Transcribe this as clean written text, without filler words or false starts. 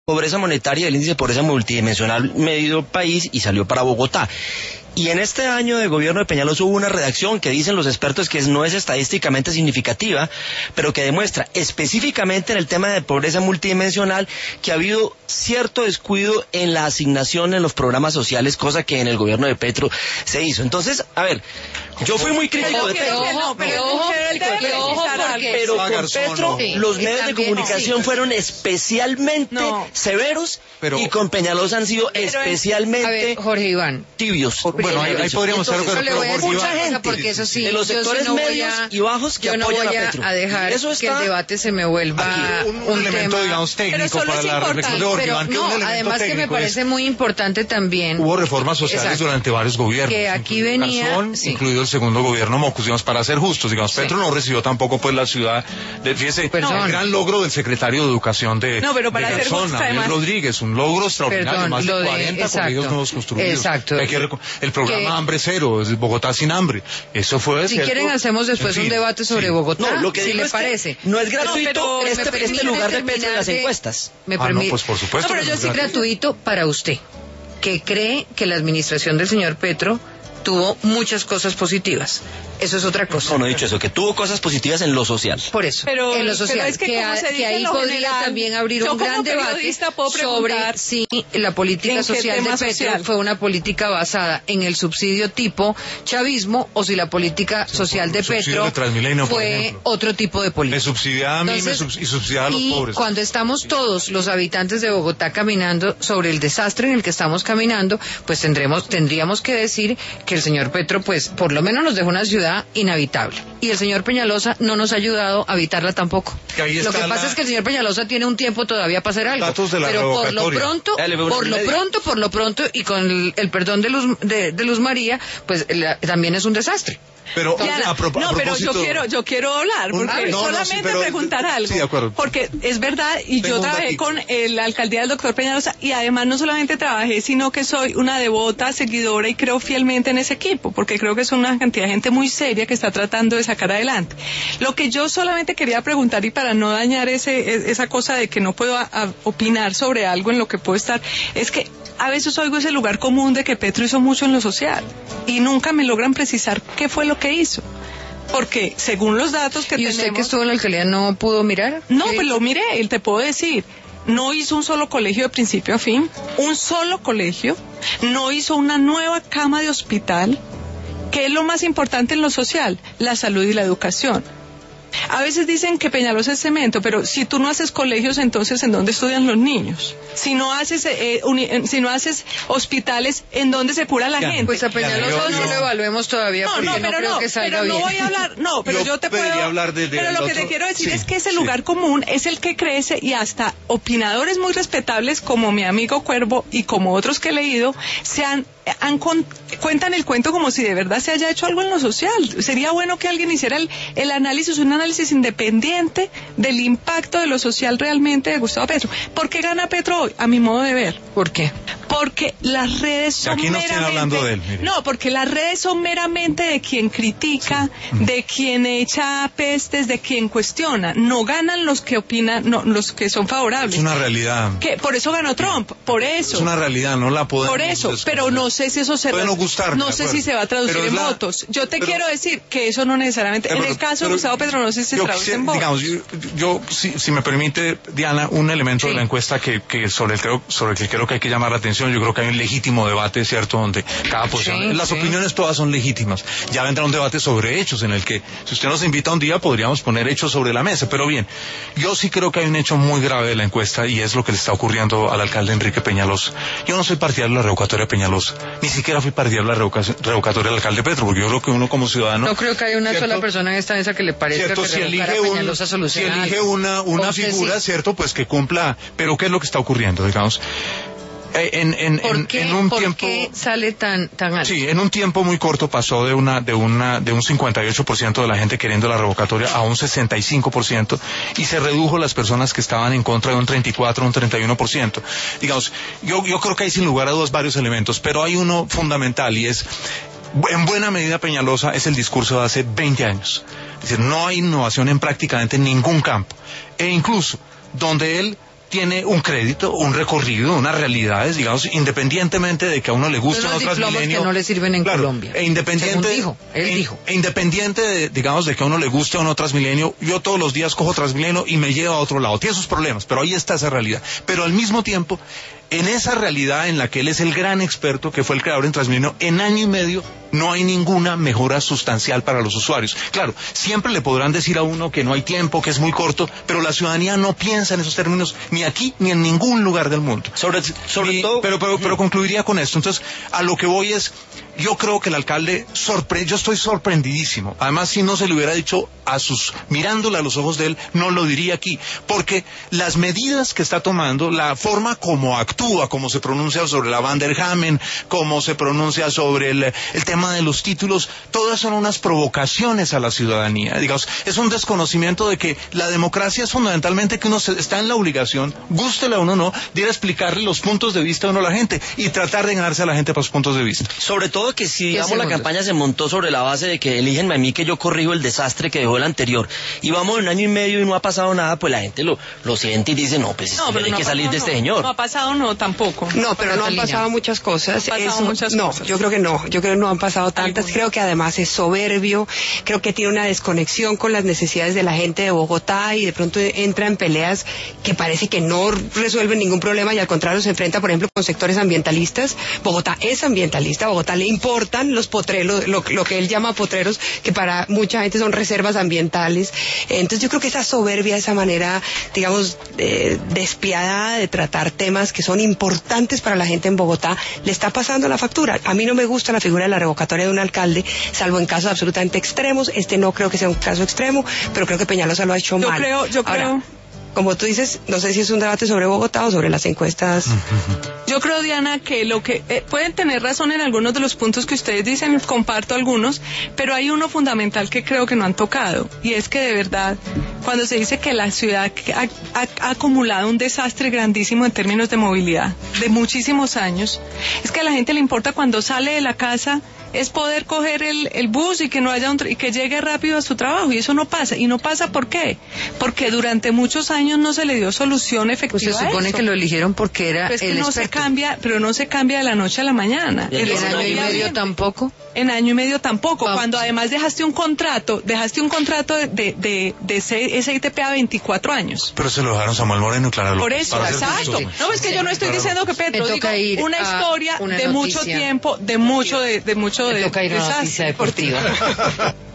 pobreza monetaria, el índice de pobreza multidimensional medido país, y salió para Bogotá. Y en este año de gobierno de Peñalosa hubo una redacción que dicen los expertos que no es estadísticamente significativa, pero que demuestra específicamente en el tema de pobreza multidimensional que ha habido cierto descuido en la asignación en los programas sociales, cosa que en el gobierno de Petro se hizo. Entonces, a ver, yo fui muy crítico de Petro. Pero con Petro los medios de comunicación fueron especialmente severos, y con Peñalosa han sido especialmente Jorge Iván, tibios. Bueno, ahí podríamos estar, pero mucha gente porque eso sí, de los sectores medios y bajos que apoyan a Petro. A dejar que el debate se me vuelva un elemento, tema, digamos, técnico para la reflexión de Jorge Iván. No, además que me parece muy importante también. Hubo reformas sociales durante varios gobiernos. Que aquí venía, Garzón, incluido el segundo gobierno Mocus, digamos, para ser justos, digamos, Petro no recibió tampoco pues la ciudad, fíjese, el gran logro del secretario de Educación de Garzón, Abel Rodríguez, un logro extraordinario, más de 40 colegios nuevos construidos. Exacto. El programa Hambre Cero, es Bogotá sin hambre. Eso fue. Si quieren hacemos después un debate sobre Bogotá, lo que si le parece. No es gratuito este lugar de Petro en las encuestas. Me permite. Pues por supuesto. No, pero yo sí gratuito para usted, que cree que la administración del señor Petro tuvo muchas cosas positivas. Eso es otra cosa. No he dicho eso, que tuvo cosas positivas en lo social. Por eso, pero, en lo social. Pero es que ahí podría también abrir un gran debate sobre si la política social de Petro fue una política basada en el subsidio tipo chavismo, o si la política social de Petro fue otro tipo de política. Me subsidiaba a mí y subsidiaba a los pobres. Y cuando estamos todos los habitantes de Bogotá caminando sobre el desastre en el que estamos caminando, pues tendríamos que decir que el señor Petro, pues, por lo menos nos dejó una ciudad inhabitable. Y el señor Peñalosa no nos ha ayudado a habitarla tampoco. Lo que pasa es que el señor Peñalosa tiene un tiempo todavía para hacer algo. Pero por lo pronto, y con el perdón de Luz María, pues también es un desastre. Pero Diana, pero yo quiero hablar, porque solamente preguntar algo. Sí, de acuerdo. Porque es verdad, y yo trabajé con la alcaldía del doctor Peñalosa, y además no solamente trabajé, sino que soy una devota seguidora y creo fielmente en ese equipo, porque creo que es una cantidad de gente muy seria que está tratando de sacar adelante. Lo que yo solamente quería preguntar, y para no dañar esa cosa de que no puedo opinar sobre algo en lo que puedo estar, es que a veces oigo ese lugar común de que Petro hizo mucho en lo social y nunca me logran precisar qué fue lo que hizo. Porque según los datos que tenemos... ¿Y usted que estuvo en la alcaldía no pudo mirar? No, pues lo miré, y te puedo decir. No hizo un solo colegio de principio a fin, un solo colegio, no hizo una nueva cama de hospital, que es lo más importante en lo social, la salud y la educación. A veces dicen que Peñalosa es cemento, pero si tú no haces colegios, entonces ¿en dónde estudian los niños? Si no haces hospitales, ¿en dónde se cura la gente? Pues a Peñalosa no lo evaluemos todavía, porque no creo que salga bien. No voy a hablar, pero yo te puedo hablar pero lo que te quiero decir es que ese lugar común es el que crece, y hasta opinadores muy respetables como mi amigo Cuervo y como otros que he leído cuentan el cuento como si de verdad se haya hecho algo en lo social. Sería bueno que alguien hiciera un análisis independiente del impacto de lo social realmente de Gustavo Petro. ¿Por qué gana Petro hoy? A mi modo de ver. ¿Por qué? Porque las redes son aquí no estoy hablando de él, mire. No, porque las redes son meramente de quien critica, de quien echa pestes, de quien cuestiona. No ganan los que opinan, no, los que son favorables. Es una realidad. Por eso ganó Trump, por eso. Es una realidad, no la podemos... Por eso, pero no sé si eso puede no gustar, no sé si se va a traducir en votos. Yo quiero decir que eso no necesariamente, en el caso de Gustavo Petro, no sé si se traduce en votos. Digamos, si me permite, Diana, un elemento de la encuesta sobre el que creo que hay que llamar la atención. Yo creo que hay un legítimo debate, ¿cierto?, donde cada posición, las opiniones todas son legítimas. Ya vendrá un debate sobre hechos, en el que, si usted nos invita un día, podríamos poner hechos sobre la mesa. Pero bien, yo sí creo que hay un hecho muy grave de la encuesta, y es lo que le está ocurriendo al alcalde Enrique Peñalosa. Yo no soy partidario de la revocatoria de Peñalosa, ni siquiera fui partidario de la revocatoria del alcalde Petro, porque yo creo que uno como ciudadano... No creo que haya una sola persona en esta mesa que le parezca que revocar a Peñalosa soluciona algo. Si elige una figura, ¿cierto?, pues que cumpla. Pero ¿qué es lo que está ocurriendo, digamos? ¿Por qué sale tan alto? Sí, en un tiempo muy corto pasó de un 58% de la gente queriendo la revocatoria a un 65%, y se redujo las personas que estaban en contra de un 34%, un 31%. Digamos, yo creo que hay sin lugar a dudas varios elementos, pero hay uno fundamental, y es, en buena medida, Peñalosa es el discurso de hace 20 años. Es decir, no hay innovación en prácticamente ningún campo. E incluso donde él tiene un crédito, un recorrido, unas realidades, digamos, independientemente de que a uno le guste o no Transmilenio. Que no le sirven en Colombia. Independiente de, digamos, de que a uno le guste o no Transmilenio, yo todos los días cojo Transmilenio y me llevo a otro lado. Tiene sus problemas, pero ahí está esa realidad. Pero al mismo tiempo, en esa realidad en la que él es el gran experto, que fue el creador en Transmilenio, en año y medio no hay ninguna mejora sustancial para los usuarios. Claro, siempre le podrán decir a uno que no hay tiempo, que es muy corto, pero la ciudadanía no piensa en esos términos ni aquí ni en ningún lugar del mundo. Sobre todo... Pero concluiría con esto. Entonces, a lo que voy es, yo creo que el alcalde yo estoy sorprendidísimo. Además, si no se le hubiera dicho mirándole a los ojos de él, no lo diría aquí. Porque las medidas que está tomando, la forma como actúa, como se pronuncia sobre la Van der Hamen, como se pronuncia sobre el tema de los títulos, todas son unas provocaciones a la ciudadanía. Digamos, es un desconocimiento de que la democracia es fundamentalmente que uno está en la obligación, gústele a uno o no, de ir a explicarle los puntos de vista de uno a la gente y tratar de ganarse a la gente por sus puntos de vista. Sobre todo que si, digamos, la campaña se montó sobre la base de que elígenme a mí que yo corrijo el desastre que dejó el anterior, y vamos un año y medio y no ha pasado nada, pues la gente lo siente y dice, no, pues hay que salir de este señor. No ha pasado, tampoco. No, pero no han pasado muchas cosas. Yo creo que no han pasado tantas. Creo que además es soberbio, creo que tiene una desconexión con las necesidades de la gente de Bogotá y de pronto entra en peleas que parece que no resuelven ningún problema y al contrario se enfrenta, por ejemplo, con sectores ambientalistas. Bogotá es ambientalista, a Bogotá le importan los potreros, lo que él llama potreros, que para mucha gente son reservas ambientales. Entonces yo creo que esa soberbia, esa manera, digamos, despiadada de tratar temas que son importantes para la gente en Bogotá, le está pasando la factura. A mí no me gusta la figura de la revocatoria de un alcalde, salvo en casos absolutamente extremos. Este no creo que sea un caso extremo, pero creo que Peñalosa lo ha hecho mal. Yo creo. Como tú dices, no sé si es un debate sobre Bogotá o sobre las encuestas. Yo creo, Diana, que pueden tener razón en algunos de los puntos que ustedes dicen, comparto algunos, pero hay uno fundamental que creo que no han tocado, y es que de verdad, cuando se dice que la ciudad ha acumulado un desastre grandísimo en términos de movilidad, de muchísimos años, es que a la gente le importa cuando sale de la casa es poder coger el bus y que no haya y que llegue rápido a su trabajo, y eso no pasa. ¿Y no pasa por qué? Porque durante muchos años no se le dio solución efectiva. Pues se supone que lo eligieron porque era pero el no experto. se cambia, pero no se cambia de la noche a la mañana. ¿Y en año y medio tampoco? En año y medio tampoco. Cuando además dejaste un contrato de SITP a 24 años. Pero se lo dejaron Samuel Moreno y Clara López. Por eso, exacto. No, es que yo no estoy diciendo que Petro, digo, una historia de mucho tiempo, de mucho toca ir a una noticia deportiva.